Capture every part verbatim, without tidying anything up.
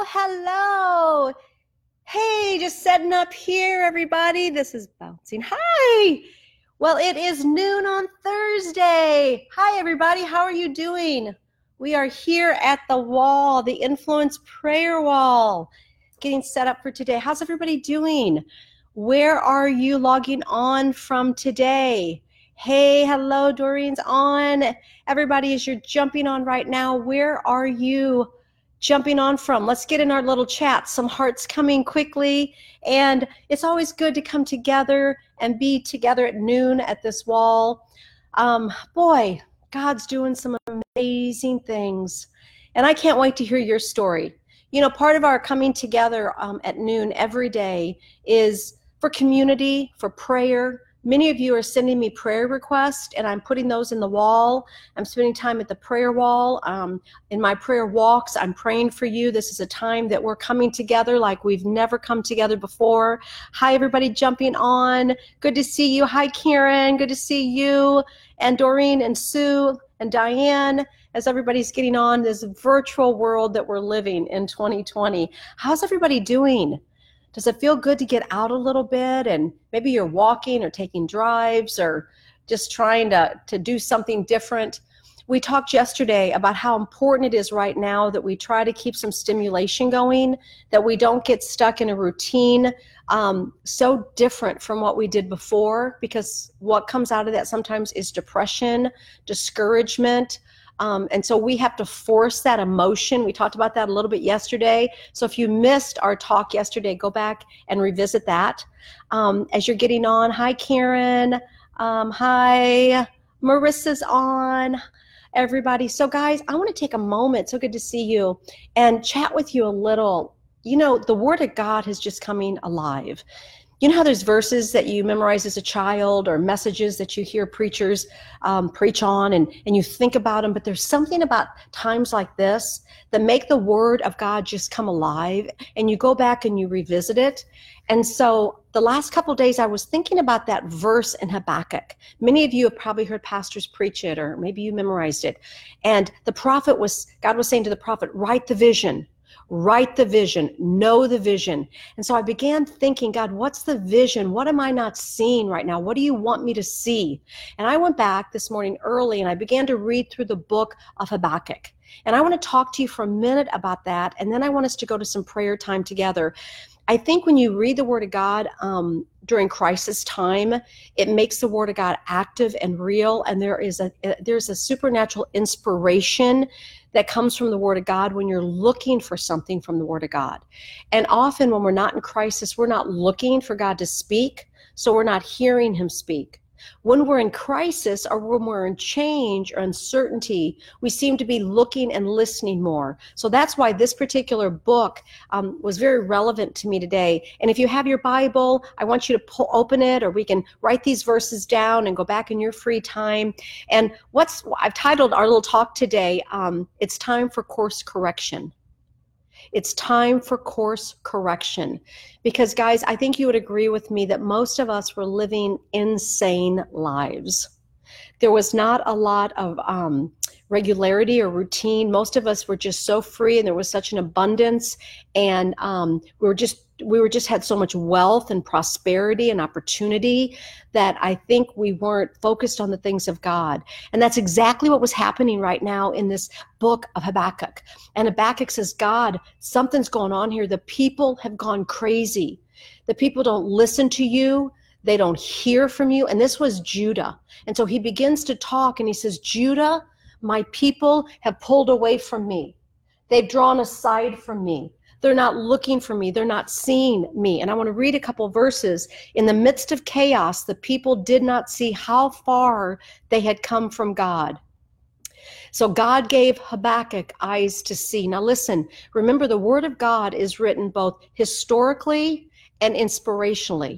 Hello. Hey, just setting up here, everybody. This is Bouncing. Hi. Well, it is noon on Thursday. Hi, everybody. How are you doing? We are here at the wall, the Influence Prayer Wall, getting set up for today. How's everybody doing? Where are you logging on from today? Hey, hello, Doreen's on. Everybody, as you're jumping on right now, where are you jumping on from? Let's get in our little chat. Some hearts coming quickly. And it's always good to come together and be together at noon at this wall. Um, boy, God's doing some amazing things. And I can't wait to hear your story. You know, part of our coming together um, at noon every day is for community, for prayer. Many of you are sending me prayer requests, and I'm putting those in the wall. I'm spending time at the prayer wall. Um, in my prayer walks, I'm praying for you. This is a time that we're coming together like we've never come together before. Hi, everybody jumping on. Good to see you. Hi, Karen. Good to see you. And Doreen and Sue and Diane, as everybody's getting on this virtual world that we're living in twenty twenty. How's everybody doing? Does it feel good to get out a little bit, and maybe you're walking or taking drives or just trying to, to do something different? We talked yesterday about how important it is right now that we try to keep some stimulation going, that we don't get stuck in a routine um, so different from what we did before, because what comes out of that sometimes is depression, discouragement. Um, and so we have to force that emotion. We talked about that a little bit yesterday. So if you missed our talk yesterday, go back and revisit that. Um, as you're getting on, hi, Karen. Um, hi, Marissa's on. Everybody. So guys, I want to take a moment, so good to see you, and chat with you a little. You know, the Word of God is just coming alive. You know how there's verses that you memorize as a child, or messages that you hear preachers um, preach on, and, and you think about them, but there's something about times like this that make the Word of God just come alive, and you go back and you revisit it. And so the last couple of days I was thinking about that verse in Habakkuk. Many of you have probably heard pastors preach it, or maybe you memorized it. And the prophet was, God was saying to the prophet, write the vision. Write the vision, know the vision. And so I began thinking, God, what's the vision? What am I not seeing right now? What do you want me to see? And I went back this morning early and I began to read through the book of Habakkuk. And I want to talk to you for a minute about that. And then I want us to go to some prayer time together. I think when you read the Word of God um, during crisis time, it makes the Word of God active and real. And there is a there's a supernatural inspiration that comes from the Word of God when you're looking for something from the Word of God. And often when we're not in crisis, we're not looking for God to speak, so we're not hearing Him speak. When we're in crisis, or when we're in change or uncertainty, we seem to be looking and listening more. So that's why this particular book um, was very relevant to me today. And if you have your Bible, I want you to pull, open it, or we can write these verses down and go back in your free time. And what's I've titled our little talk today, um, It's Time for Course Correction. It's time for course correction. Because guys, I think you would agree with me that most of us were living insane lives. There was not a lot of um, regularity or routine. Most of us were just so free, and there was such an abundance, and um, we were just we were just had so much wealth and prosperity and opportunity that I think we weren't focused on the things of God. And that's exactly what was happening right now in this book of Habakkuk. And Habakkuk says, God, something's going on here. The people have gone crazy. The people don't listen to you. They don't hear from you. And this was Judah. And so he begins to talk, and he says, Judah, my people have pulled away from me. They've drawn aside from me. They're not looking for me. They're not seeing me. And I want to read a couple of verses. In the midst of chaos, the people did not see how far they had come from God. So God gave Habakkuk eyes to see. Now listen, remember the Word of God is written both historically and inspirationally.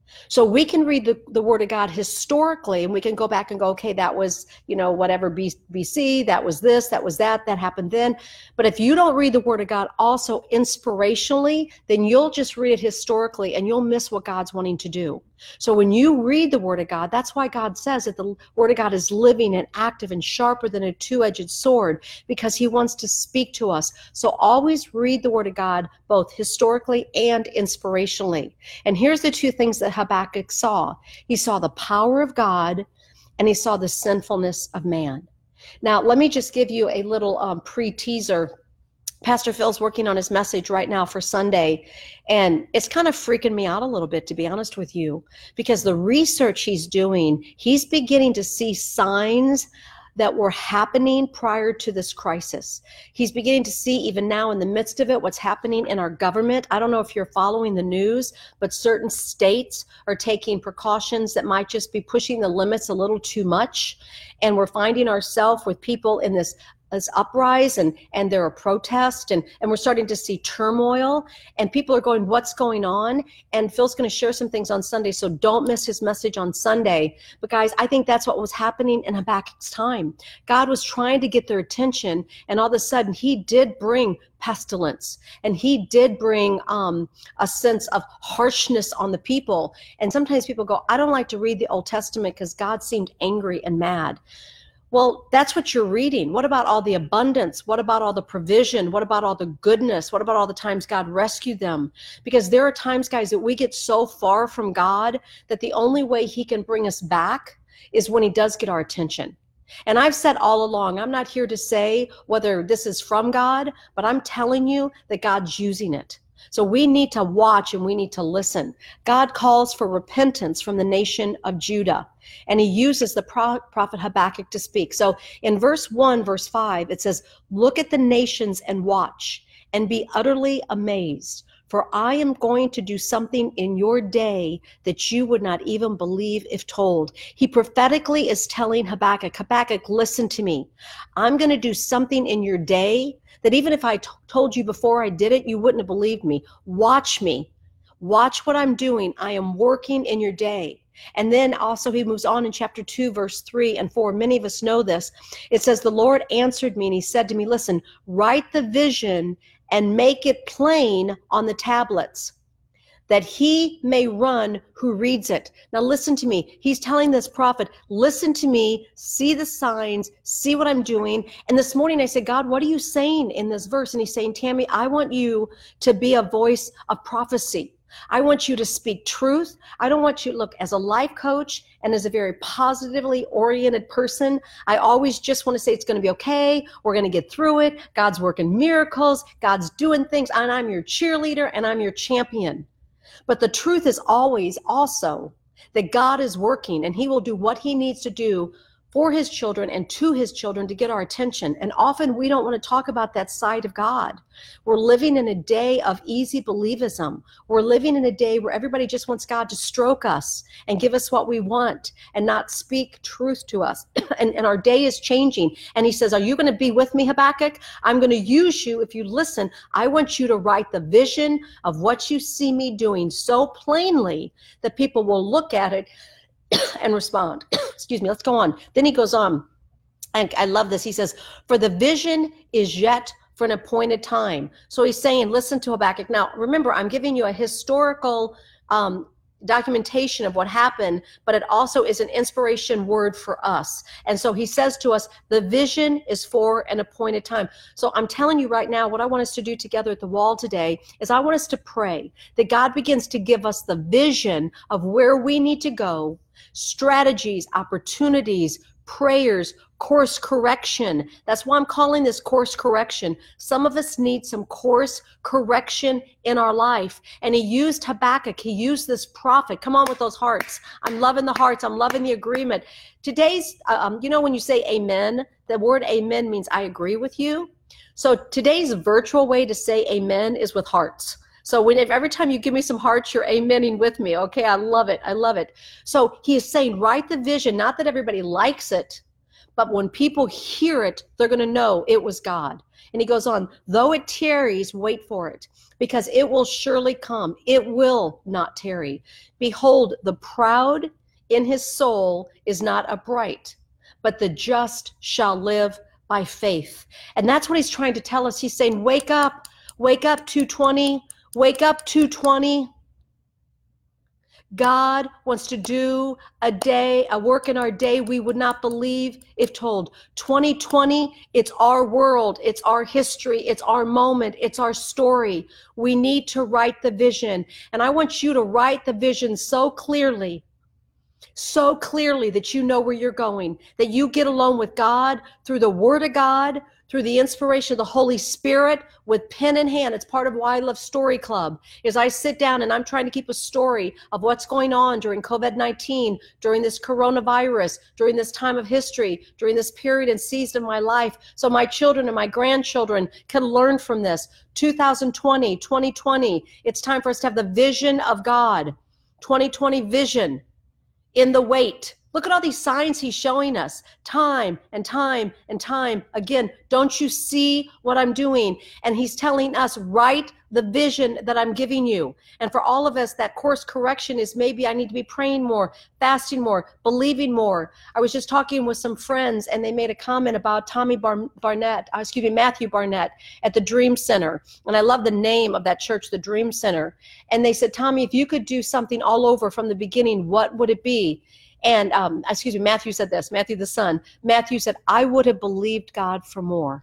So we can read the, the word of God historically, and we can go back and go, okay, that was, you know, whatever B C, that was this, that was that, that happened then. But if you don't read the word of God also inspirationally, then you'll just read it historically and you'll miss what God's wanting to do. So when you read the word of God, that's why God says that the word of God is living and active and sharper than a two-edged sword, because he wants to speak to us. So always read the word of God, both historically and inspirationally. And here's the two things that Habakkuk saw. He saw the power of God and he saw the sinfulness of man. Now, let me just give you a little um, pre-teaser. Pastor Phil's working on his message right now for Sunday, and it's kind of freaking me out a little bit, to be honest with you, because the research he's doing, he's beginning to see signs that were happening prior to this crisis. He's beginning to see, even now in the midst of it, what's happening in our government. I don't know if you're following the news, but certain states are taking precautions that might just be pushing the limits a little too much. And we're finding ourselves with people in this as uprise, and and there are protests, and and we're starting to see turmoil, and people are going, what's going on? And Phil's going to share some things on Sunday, so don't miss his message on Sunday. But guys, I think that's what was happening in Habakkuk's time. God was trying to get their attention, and all of a sudden he did bring pestilence, and he did bring um, a sense of harshness on the people. And sometimes people go, I don't like to read the Old Testament because God seemed angry and mad. Well, that's what you're reading. What about all the abundance? What about all the provision? What about all the goodness? What about all the times God rescued them? Because there are times, guys, that we get so far from God that the only way he can bring us back is when he does get our attention. And I've said all along, I'm not here to say whether this is from God, but I'm telling you that God's using it. So we need to watch and we need to listen. God calls for repentance from the nation of Judah, and he uses the pro- prophet Habakkuk to speak. So in verse one, verse five, it says, look at the nations and watch and be utterly amazed, for I am going to do something in your day that you would not even believe if told. He prophetically is telling Habakkuk, Habakkuk, listen to me. I'm going to do something in your day that even if I t- told you before I did it, you wouldn't have believed me. Watch me. Watch what I'm doing. I am working in your day. And then also he moves on in chapter two, verse three and four. Many of us know this. It says, the Lord answered me and he said to me, listen, write the vision and make it plain on the tablets, that he may run who reads it. Now listen to me. He's telling this prophet, listen to me, see the signs, see what I'm doing. And this morning I said, God, what are you saying in this verse? And he's saying, Tammy, I want you to be a voice of prophecy. I want you to speak truth. I don't want you to look as a life coach and as a very positively oriented person. I always just want to say it's going to be okay. We're going to get through it. God's working miracles. God's doing things. And I'm your cheerleader and I'm your champion. But the truth is always also that God is working and he will do what he needs to do for his children and to his children to get our attention. And often we don't want to talk about that side of God. We're living in a day of easy believism. We're living in a day where everybody just wants God to stroke us and give us what we want and not speak truth to us. and, and our day is changing. And he says, are you going to be with me, Habakkuk? I'm going to use you. If you listen, I want you to write the vision of what you see me doing so plainly that people will look at it and respond. Excuse me, let's go on. Then he goes on, and I love this. He says, for the vision is yet for an appointed time. So he's saying, listen to Habakkuk. Now, remember, I'm giving you a historical um, documentation of what happened, but it also is an inspiration word for us. And so he says to us, the vision is for an appointed time. So I'm telling you right now, what I want us to do together at the wall today is I want us to pray that God begins to give us the vision of where we need to go, strategies, opportunities, prayers, course correction. That's why I'm calling this course correction. Some of us need some course correction in our life. And he used Habakkuk. He used this prophet. Come on with those hearts. I'm loving the hearts. I'm loving the agreement. Today's, um, you know, when you say amen, the word amen means I agree with you. So today's virtual way to say amen is with hearts. So when, if every time you give me some hearts, you're amening with me. Okay, I love it. I love it. So he is saying, write the vision, not that everybody likes it, but when people hear it, they're going to know it was God. And he goes on, though it tarries, wait for it, because it will surely come. It will not tarry. Behold, the proud in his soul is not upright, but the just shall live by faith. And that's what he's trying to tell us. He's saying, wake up, wake up two twenty, wake up two twenty. God wants to do a day, a work in our day we would not believe if told. twenty twenty, it's our world, it's our history, it's our moment, it's our story. We need to write the vision. And I want you to write the vision so clearly, so clearly that you know where you're going, that you get alone with God through the Word of God, through the inspiration of the Holy Spirit, with pen in hand. It's part of why I love Story Club, is I sit down and I'm trying to keep a story of what's going on during COVID nineteen, during this coronavirus, during this time of history, during this period and season of my life, so my children and my grandchildren can learn from this. two thousand twenty, twenty twenty, it's time for us to have the vision of God. twenty twenty vision in the wait. Look at all these signs he's showing us time and time and time again. Don't you see what I'm doing? And he's telling us, write the vision that I'm giving you. And for all of us, that course correction is maybe I need to be praying more, fasting more, believing more. I was just talking with some friends and they made a comment about Tommy Bar- Barnett, uh, excuse me, Matthew Barnett at the Dream Center. And I love the name of that church, the Dream Center. And they said, Tommy, if you could do something all over from the beginning, what would it be? And, um, excuse me, Matthew said this, Matthew the son. Matthew said, I would have believed God for more.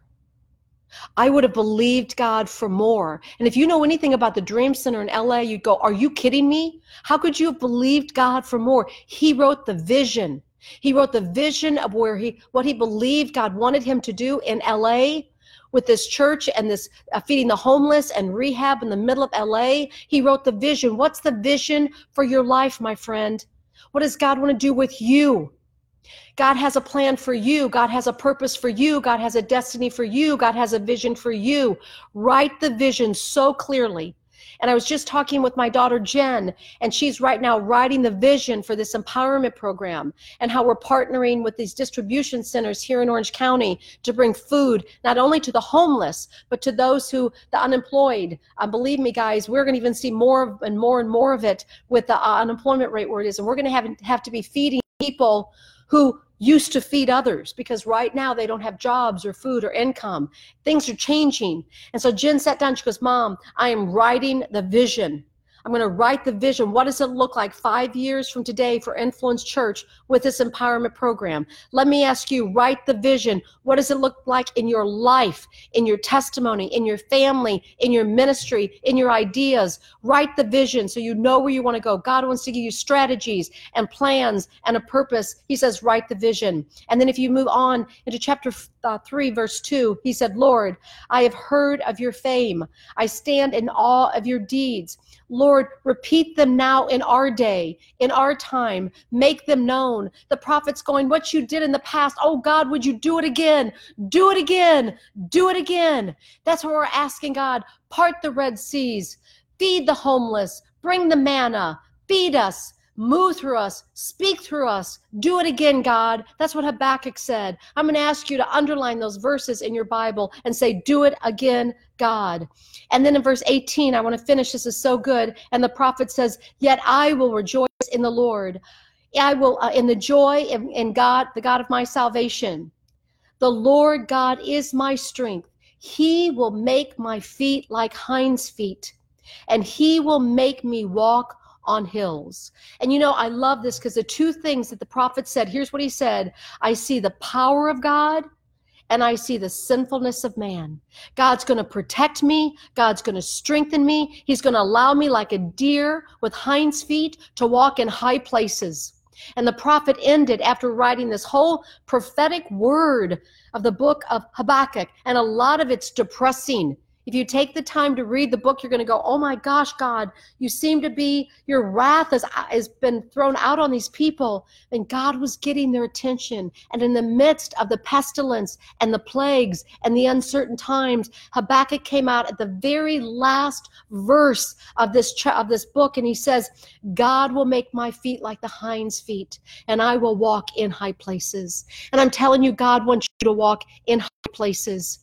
I would have believed God for more. And if you know anything about the Dream Center in L A, you'd go, are you kidding me? How could you have believed God for more? He wrote the vision. He wrote the vision of where he, what he believed God wanted him to do in L A with this church and this uh, feeding the homeless and rehab in the middle of L A. He wrote the vision. What's the vision for your life, my friend? What does God want to do with you? God has a plan for you. God has a purpose for you. God has a destiny for you. God has a vision for you. Write the vision so clearly. And I was just talking with my daughter, Jen, and she's right now writing the vision for this empowerment program and how we're partnering with these distribution centers here in Orange County to bring food, not only to the homeless, but to those who, the unemployed. Uh, believe me, guys, we're going to even see more and more and more of it with the uh, unemployment rate where it is. And we're going to have, have to be feeding people who used to feed others, because right now they don't have jobs or food or income. Things are changing. And so Jen sat down, she goes, Mom, I am writing the vision. I'm going to write the vision. What does it look like five years from today for Influence Church with this empowerment program? Let me ask you, write the vision. What does it look like in your life, in your testimony, in your family, in your ministry, in your ideas? Write the vision so you know where you want to go. God wants to give you strategies and plans and a purpose. He says, write the vision. And then if you move on into chapter uh, three, verse two, he said, Lord, I have heard of your fame. I stand in awe of your deeds. Lord, repeat them now in our day, in our time. Make them known. The prophet's going, what you did in the past, oh God, would you do it again? Do it again. Do it again. That's what we're asking God. Part the Red Seas. Feed the homeless. Bring the manna. Feed us. Move through us, speak through us, do it again, God. That's what Habakkuk said. I'm going to ask you to underline those verses in your Bible and say, do it again, God. And then in verse eighteen, I want to finish. This is so good. And the prophet says, yet I will rejoice in the Lord. I will, uh, in the joy in, in God, the God of my salvation. The Lord God is my strength. He will make my feet like hinds' feet, and he will make me walk on hills. And you know, I love this because the two things that the prophet said, here's what he said: I see the power of God and I see the sinfulness of man. God's going to protect me. God's going to strengthen me. He's going to allow me like a deer with hinds feet to walk in high places. And the prophet ended after writing this whole prophetic word of the book of Habakkuk, and a lot of it's depressing. If you take the time to read the book, you're going to go, oh my gosh, God, you seem to be, your wrath has, has been thrown out on these people. And God was getting their attention. And in the midst of the pestilence and the plagues and the uncertain times, Habakkuk came out at the very last verse of this, of this book. And he says, God will make my feet like the hinds' feet, and I will walk in high places. And I'm telling you, God wants you to walk in high places.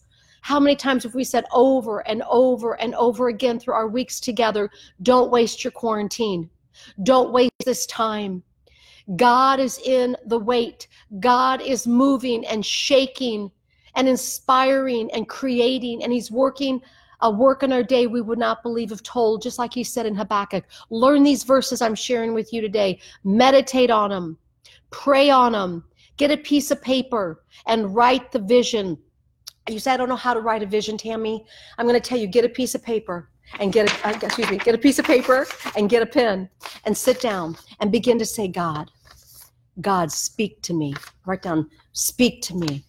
How many times have we said over and over and over again through our weeks together, don't waste your quarantine. Don't waste this time. God is in the wait. God is moving and shaking and inspiring and creating, and he's working a work in our day we would not believe if told, just like he said in Habakkuk. Learn these verses I'm sharing with you today. Meditate on them. Pray on them. Get a piece of paper and write the vision. You say, I don't know how to write a vision, Tammy. I'm going to tell you, get a piece of paper and get a, uh, excuse me, get a piece of paper and get a pen and sit down and begin to say, God, God, speak to me. Write down, speak to me.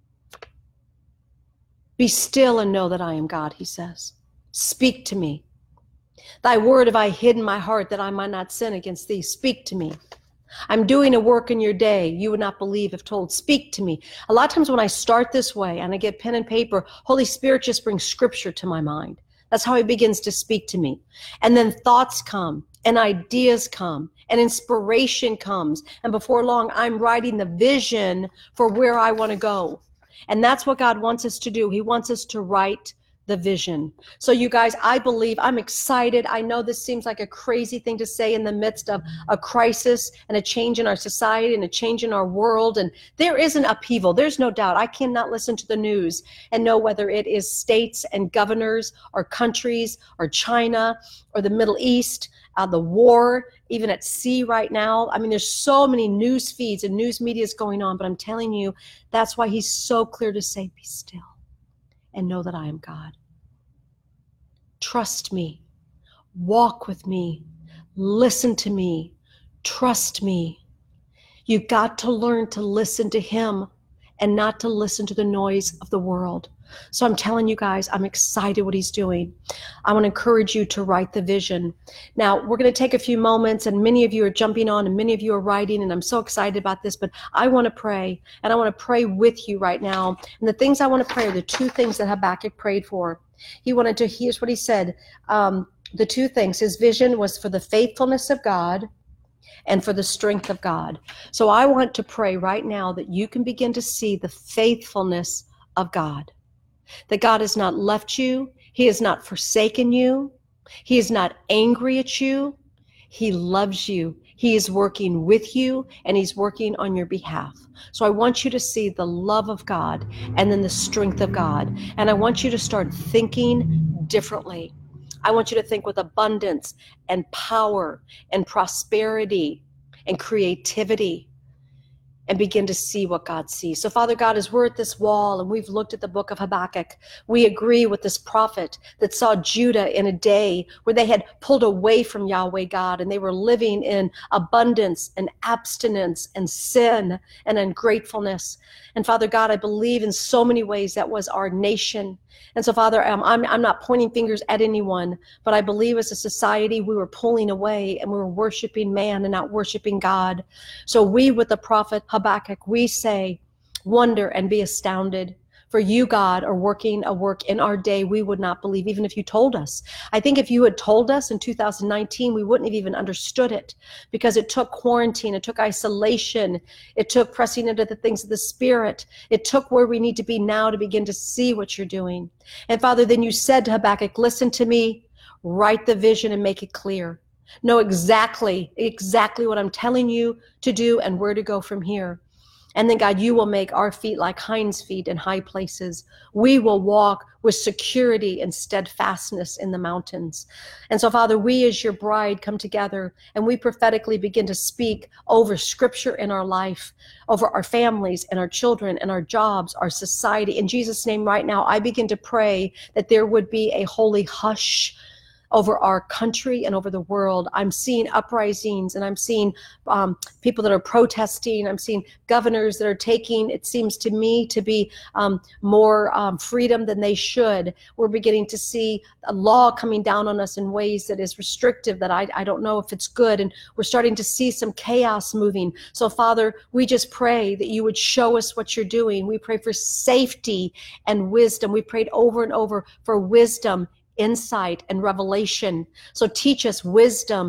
Be still and know that I am God, he says. Speak to me. Thy word have I hid in my heart that I might not sin against thee. Speak to me. I'm doing a work in your day you would not believe if told. Speak to me. A lot of times when I start this way and I get pen and paper, Holy Spirit just brings scripture to my mind. That's how he begins to speak to me. And then thoughts come and ideas come and inspiration comes. And before long, I'm writing the vision for where I want to go. And that's what God wants us to do. He wants us to write the vision. So you guys, I believe, I'm excited. I know this seems like a crazy thing to say in the midst of a crisis and a change in our society and a change in our world. And there is an upheaval. There's no doubt. I cannot listen to the news and know whether it is states and governors or countries or China or the Middle East, uh, the war, even at sea right now. I mean, there's so many news feeds and news media is going on, but I'm telling you, that's why he's so clear to say, be still and know that I am God. Trust me, walk with me, listen to me, trust me. You've got to learn to listen to him and not to listen to the noise of the world. So I'm telling you guys, I'm excited what he's doing. I want to encourage you to write the vision. Now, we're going to take a few moments, and many of you are jumping on and many of you are writing, and I'm so excited about this, but I want to pray, and I want to pray with you right now. And the things I want to pray are the two things that Habakkuk prayed for. He wanted to, here's what he said, um, the two things. His vision was for the faithfulness of God and for the strength of God. So I want to pray right now that you can begin to see the faithfulness of God. That God has not left you. He has not forsaken you. He is not angry at you. He loves you. He is working with you, and he's working on your behalf. So I want you to see the love of God and then the strength of God. And I want you to start thinking differently. I want you to think with abundance and power and prosperity and creativity, and begin to see what God sees. So Father God, as we're at this wall and we've looked at the book of Habakkuk, we agree with this prophet that saw Judah in a day where they had pulled away from Yahweh God and they were living in abundance and abstinence and sin and ungratefulness. And Father God, I believe in so many ways that was our nation. And so Father, um, I'm, I'm not pointing fingers at anyone, but I believe as a society we were pulling away and we were worshiping man and not worshiping God. So we, with the prophet Habakkuk, we say, wonder and be astounded. For you, God, are working a work in our day we would not believe, even if you told us. I think if you had told us in two thousand nineteen, we wouldn't have even understood it, because it took quarantine, it took isolation, it took pressing into the things of the Spirit. It took where we need to be now to begin to see what you're doing. And Father, then you said to Habakkuk, listen to me, write the vision and make it clear. Know exactly, exactly what I'm telling you to do and where to go from here. And then, God, you will make our feet like hinds' feet in high places. We will walk with security and steadfastness in the mountains. And so, Father, we as your bride come together and we prophetically begin to speak over scripture in our life, over our families and our children and our jobs, our society. In Jesus' name right now, I begin to pray that there would be a holy hush over our country and over the world. I'm seeing uprisings and I'm seeing um, people that are protesting. I'm seeing governors that are taking, it seems to me, to be um, more um, freedom than they should. We're beginning to see a law coming down on us in ways that is restrictive, that I, I don't know if it's good. And we're starting to see some chaos moving. So Father, we just pray that you would show us what you're doing. We pray for safety and wisdom. We prayed over and over for wisdom, insight, and revelation. So teach us wisdom,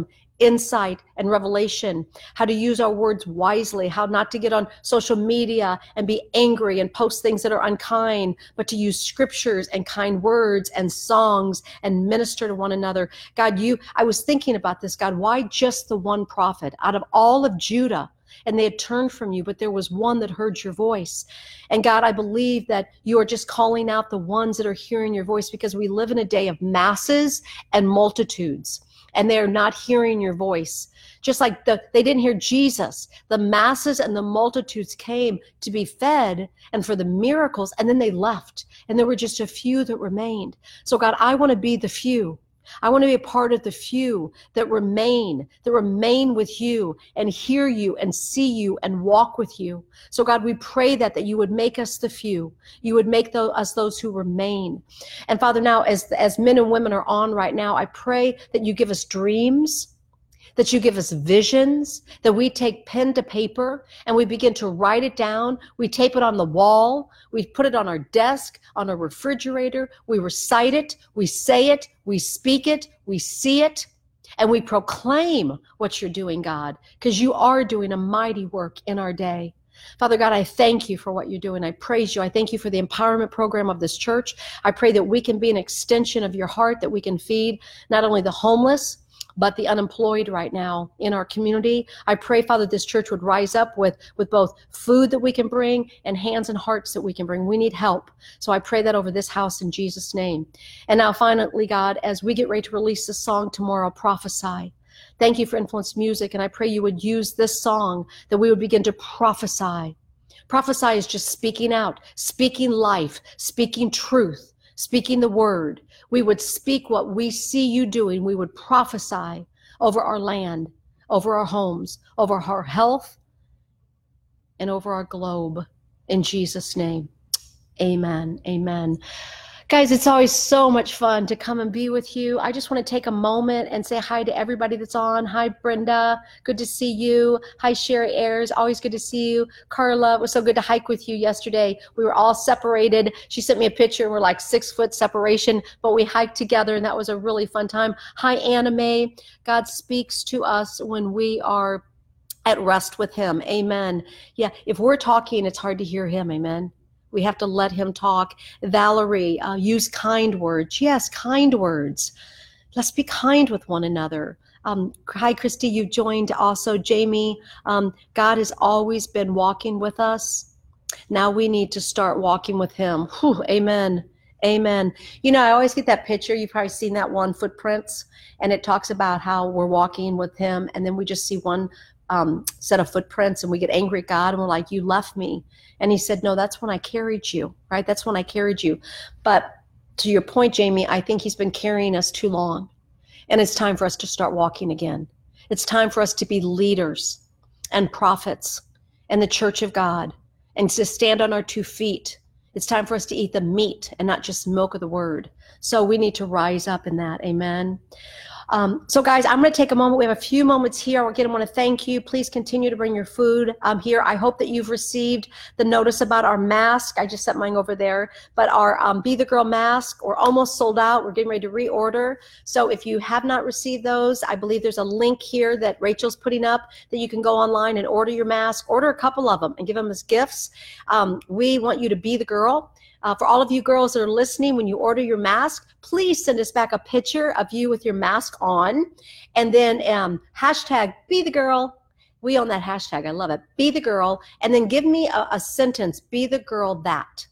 insight and revelation, how to use our words wisely, how not to get on social media and be angry and post things that are unkind, but to use scriptures and kind words and songs and minister to one another. God, you, I was thinking about this, God, why just the one prophet out of all of Judah? And they had turned from you, but there was one that heard your voice. And God, I believe that you are just calling out the ones that are hearing your voice, because we live in a day of masses and multitudes, and they are not hearing your voice. Just like the, they didn't hear Jesus. The masses and the multitudes came to be fed and for the miracles, and then they left. And there were just a few that remained. So God, I want to be the few. I want to be a part of the few that remain, that remain with you and hear you and see you and walk with you. So God, we pray that, that you would make us the few. You would make those, us those who remain. And Father, now as, as men and women are on right now, I pray that you give us dreams, that you give us visions, that we take pen to paper and we begin to write it down. We tape it on the wall. We put it on our desk, on a refrigerator. We recite it. We say it. We speak it. We see it. And we proclaim what you're doing, God, because you are doing a mighty work in our day. Father God, I thank you for what you're doing. I praise you. I thank you for the empowerment program of this church. I pray that we can be an extension of your heart, that we can feed not only the homeless, but the unemployed right now in our community. I pray, Father, this church would rise up with, with both food that we can bring and hands and hearts that we can bring. We need help. So I pray that over this house in Jesus' name. And now finally, God, as we get ready to release the song tomorrow, Prophesy. Thank you for Influence Music. And I pray you would use this song, that we would begin to prophesy. Prophesy is just speaking out, speaking life, speaking truth, speaking the word. We would speak what we see you doing. We would prophesy over our land, over our homes, over our health, and over our globe. In Jesus' name, amen, amen. Guys, it's always so much fun to come and be with you. I just want to take a moment and say hi to everybody that's on. Hi, Brenda. Good to see you. Hi, Sherry Ayers. Always good to see you. Carla, it was so good to hike with you yesterday. We were all separated. She sent me a picture and we're like six foot separation, but we hiked together and that was a really fun time. Hi, Anna Mae. God speaks to us when we are at rest with him. Amen. Yeah, if we're talking, it's hard to hear him. Amen. We have to let him talk. Valerie, uh, use kind words. Yes, kind words. Let's be kind with one another. Um, hi, Christy, you joined also. Jamie, um, God has always been walking with us. Now we need to start walking with him. Whew, amen. Amen. You know, I always get that picture. You've probably seen that one, Footprints, and it talks about how we're walking with him, and then we just see one um, set of footprints, and we get angry at God, and we're like, you left me. And he said, no, that's when I carried you, right? That's when I carried you. But to your point, Jamie, I think he's been carrying us too long, and it's time for us to start walking again. It's time for us to be leaders and prophets and the church of God, and to stand on our two feet. It's time for us to eat the meat and not just milk of the word. So we need to rise up in that. Amen. Um, so guys, I'm going to take a moment. We have a few moments here. Again, I want to thank you. Please continue to bring your food um, here. I hope that you've received the notice about our mask. I just sent mine over there. But our um, Be the Girl mask, we're almost sold out. We're getting ready to reorder. So if you have not received those, I believe there's a link here that Rachel's putting up that you can go online and order your mask. Order a couple of them and give them as gifts. Um, we want you to be the girl. Uh, for all of you girls that are listening, when you order your mask, please send us back a picture of you with your mask on. And then um, hashtag be the girl. We own that hashtag. I love it. Be the girl. And then give me a, a sentence. Be the girl that.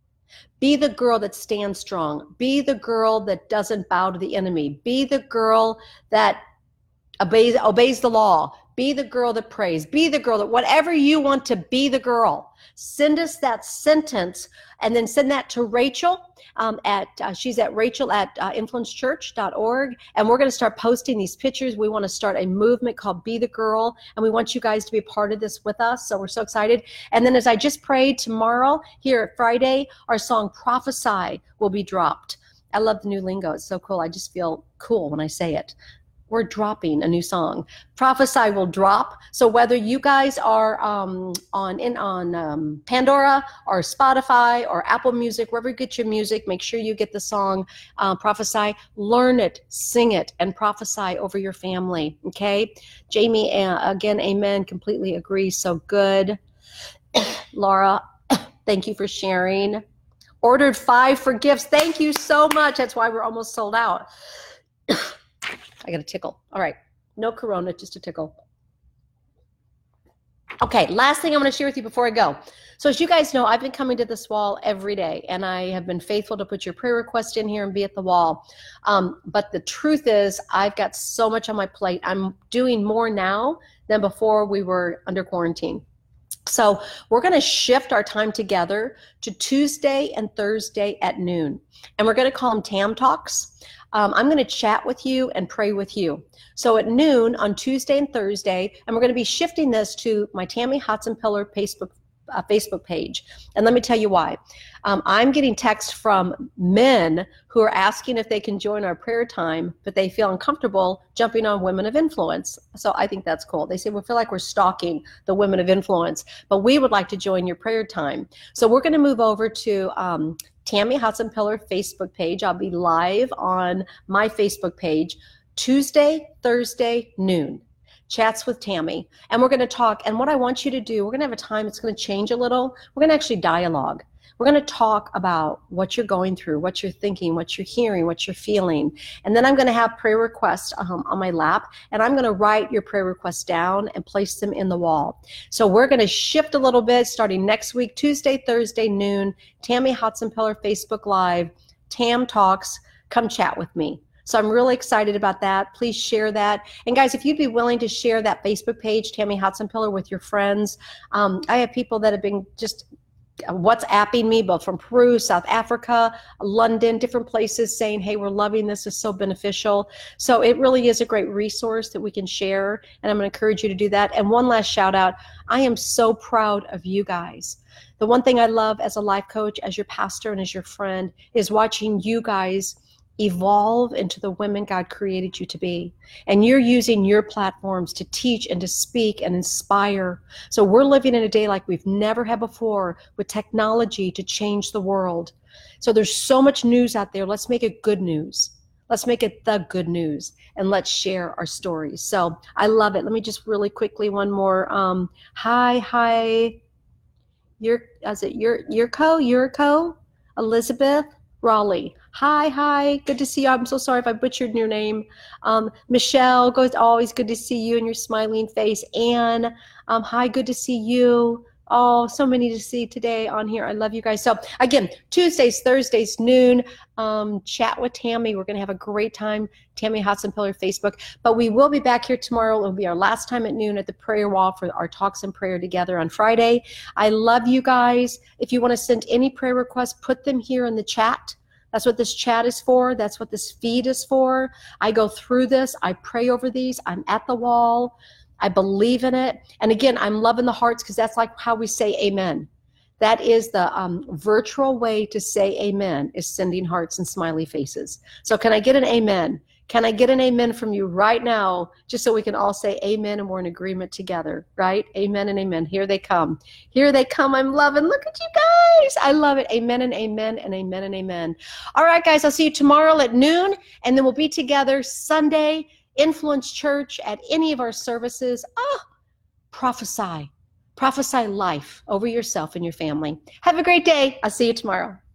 Be the girl that stands strong. Be the girl that doesn't bow to the enemy. Be the girl that obeys, obeys the law. Be the girl that prays. Be the girl that, whatever you want to be the girl. Send us that sentence and then send that to Rachel um, at, uh, she's at Rachel at uh, influence church dot org. And we're going to start posting these pictures. We want to start a movement called Be the Girl. And we want you guys to be a part of this with us. So we're so excited. And then as I just prayed, tomorrow here at Friday, our song Prophesy will be dropped. I love the new lingo. It's so cool. I just feel cool when I say it. we're dropping a new song. Prophesy will drop. So whether you guys are um, on in on um, Pandora or Spotify or Apple Music, wherever you get your music, make sure you get the song uh, Prophesy. Learn it, sing it, and prophesy over your family. Okay, Jamie, uh, again, amen. Completely agree. So good. Laura, thank you for sharing. Ordered five for gifts. Thank you so much. That's why we're almost sold out. I got a tickle. All right. No corona, just a tickle. Okay, last thing I'm going to share with you before I go. So as you guys know, I've been coming to this wall every day, and I have been faithful to put your prayer request in here and be at the wall. Um, but the truth is, I've got so much on my plate. I'm doing more now than before we were under quarantine. So we're going to shift our time together to Tuesday and Thursday at noon. And we're going to call them Tam Talks. Um, I'm going to chat with you and pray with you. So at noon on Tuesday and Thursday, and we're going to be shifting this to my Tammy Hotson-Pillar Facebook uh, Facebook page. And let me tell you why. Um, I'm getting texts from men who are asking if they can join our prayer time, but they feel uncomfortable jumping on women of influence. So I think that's cool. They say, we feel like we're stalking the women of influence, but we would like to join your prayer time. So we're going to move over to um, Tammy Hotson-Pillar Facebook page. I'll be live on my Facebook page Tuesday, Thursday, noon. Chats with Tammy. And we're going to talk. And what I want you to do, we're going to have a time, it's going to change a little. We're going to actually dialogue. We're going to talk about what you're going through, what you're thinking, what you're hearing, what you're feeling. And then I'm going to have prayer requests um, on my lap, and I'm going to write your prayer requests down and place them in the wall. So we're going to shift a little bit starting next week, Tuesday, Thursday, noon, Tammy Hotson-Pillar Facebook Live, Tam Talks. Come chat with me. So I'm really excited about that. Please share that. And guys, if you'd be willing to share that Facebook page, Tammy Hotson-Pillar, with your friends. Um, I have people that have been just WhatsApping me, both from Peru, South Africa, London, different places, saying, hey, we're loving this. It's so beneficial. So it really is a great resource that we can share. And I'm going to encourage you to do that. And one last shout out. I am so proud of you guys. The one thing I love as a life coach, as your pastor, and as your friend is watching you guys evolve into the women God created you to be. And you're using your platforms to teach and to speak and inspire. So we're living in a day like we've never had before, with technology to change the world. So there's so much news out there. Let's make it good news. Let's make it the good news, and let's share our stories. So I love it. Let me just really quickly, one more. Um, hi, hi. Your, is it your, Yurko, Yurko, Elizabeth, Raleigh. Hi, hi. Good to see you. I'm so sorry if I butchered your name. Um, Michelle, goes always good to see you and your smiling face. Anne, um, hi, good to see you. Oh, so many to see today on here. I love you guys. So again, Tuesdays, Thursdays, noon, um, chat with Tammy. We're going to have a great time. Tammy Hotson-Pillar Facebook. But we will be back here tomorrow. It will be our last time at noon at the prayer wall for our talks and prayer together on Friday. I love you guys. If you want to send any prayer requests, put them here in the chat. That's what this chat is for. That's what this feed is for. I go through this. I pray over these. I'm at the wall. I believe in it. And again, I'm loving the hearts, because that's like how we say amen. That is the um, virtual way to say amen, is sending hearts and smiley faces. So can I get an amen? Can I get an amen from you right now, just so we can all say amen and we're in agreement together, right? Amen and amen. Here they come. Here they come. I'm loving. Look at you guys. I love it. Amen and amen and amen and amen. All right, guys, I'll see you tomorrow at noon, and then we'll be together Sunday, Influence Church, at any of our services. Ah, prophesy. Prophesy life over yourself and your family. Have a great day. I'll see you tomorrow.